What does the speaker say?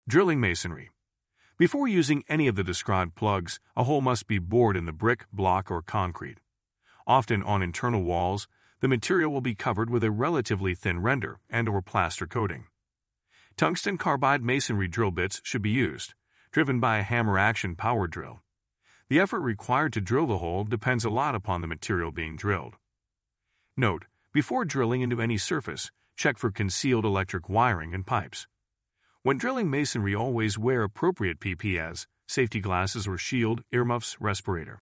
Drilling masonry. Before using any of the described plugs, a hole must be bored in the brick, block, or concrete. Often on internal walls, the material will be covered with a relatively thin render and/or plaster coating. Tungsten carbide masonry drill bits should be used, driven by a hammer-action power drill. The effort required to drill the hole depends a lot upon the material being drilled. Note: before drilling into any surface, check for concealed electric wiring and pipes. When drilling masonry, always wear appropriate PPEs, safety glasses or shield, earmuffs, respirator.